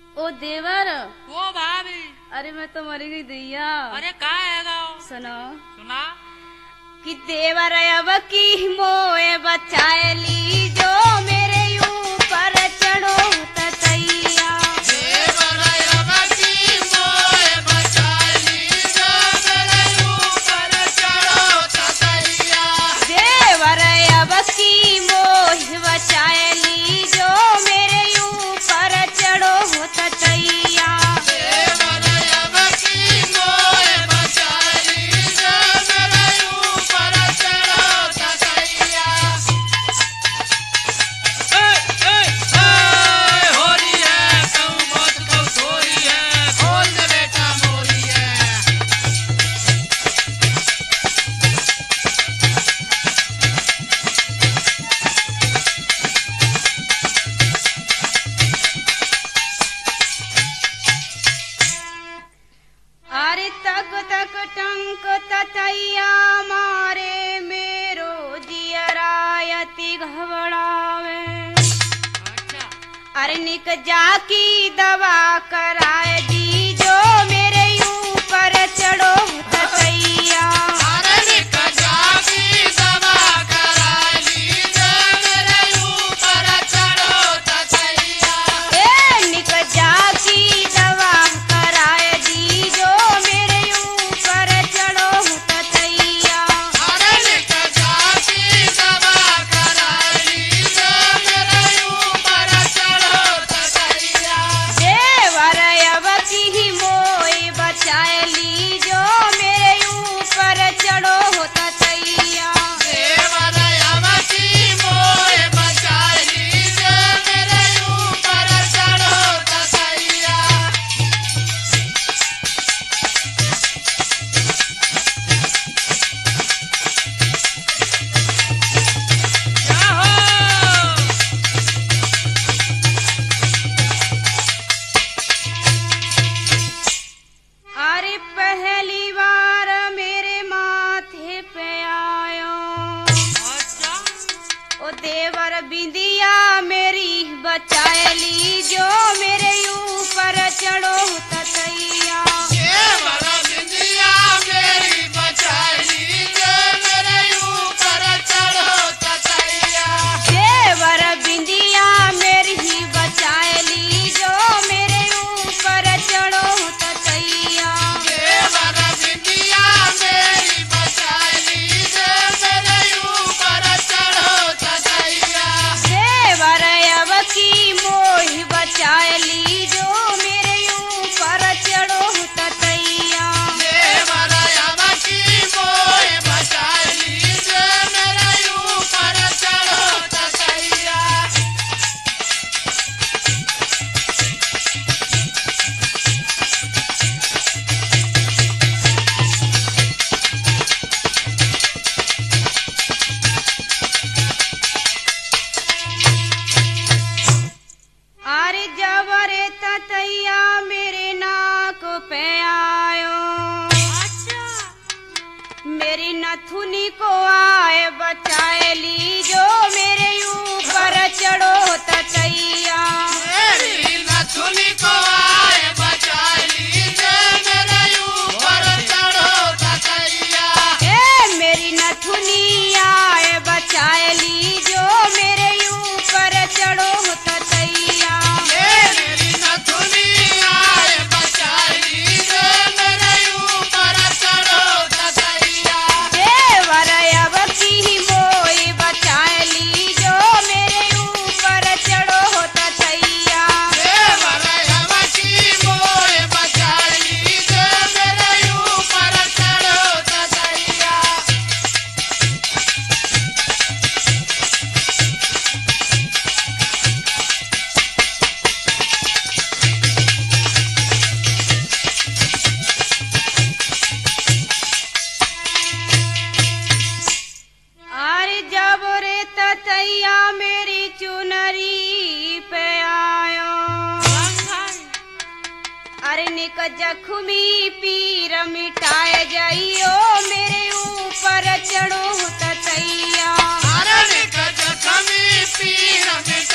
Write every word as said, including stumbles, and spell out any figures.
ओ देवर। ओ भाभी। अरे मैं तो मरी गई दैया। अरे का हैगा? सुनो सुना कि देवर अब की मोए बचाए ली जो मेरे ऊपर चढ़ो तैया। देवर अब की मोए बचाए ली जो मेरे ऊपर चढ़ो तैया। देवर अब की मोह बचाए ली जो मेरे ऊपर चढ़ो तैया। देवर अब की मोए बचाए ली जो मेरे ऊपर चढ़ो तैया। ए ए ए होरी है कऊ मत कऊ थोरी है खोल दे बेटा मोरी है। अरे तक तक टंक ततैया मारे मेरो जियरायती घबरावे। अच्छा अरे निक जाकी दवा कराए दी जो मेरे ऊपर चढ़ो ततैया। अरे निक जाकी दवा कराली जो मेरे ऊपर चढ़ो तैया। ए निक जाकी दवा कराए दी जो मेरे ऊपर चढ़ो ततैया। अरे निक जाकी दवा कराली जो मेरे ऊपर चढ़ो तैया। देवर अब की मोई बचाए ली जो मेरे ऊपर चढ़ो ततैया। देवर अब की मोए बचाली जो मेरे ऊपर चढ़ो तैया। क्या हो अरे पहली बार मेरे माथे पे आयो अच्छा ओ देवर बिंदिया मेरी बचाए ली जो मेरे ऊपर चढ़ो ततैया। देवर बिंदिया मेरी बचाली जो मेरे ऊपर चढ़ो तैया। देवर बिंदिया मेरी बचाए ली जो मेरे ऊपर चढ़ो ततैया। देवर बिंदिया मेरी बचाली जो मेरे ऊपर चढ़ो तैया। देवर अब की मोह बचाए ली जो मेरे ऊपर चढ़ो ततैया। देवर अब की मोए बचाली जो मेरे ऊपर चढ़ो तैया। अरे जबरे ततैया मेरे नाक पे आयो। मेरी नथुनी को आए बचाए ली जो मेरे ऊपर चढ़ो ततैया। मेरी नथुनी को आए बचाली जो मेरे ऊपर चढ़ो तैया। ए मेरी नथुनी आए बचाए ली जो मेरे ऊपर चढ़ो ततैया। मेरी नथुनी आए बचाली जो मेरे ऊपर चढ़ो तैया। देवर अब की मोई बचाए ली जो मेरे ऊपर चढ़ो ततैया। देवर अब की मोए बचाली जो मेरे ऊपर चढ़ो तैया। अरे जब रे ततैया मेरी चुनरी पे आयो। अरे निक जख्मी पीर मिटाए जाइयो मेरे ऊपर चढ़ो ततैया। अरे निक जख्मी पीर मिटाए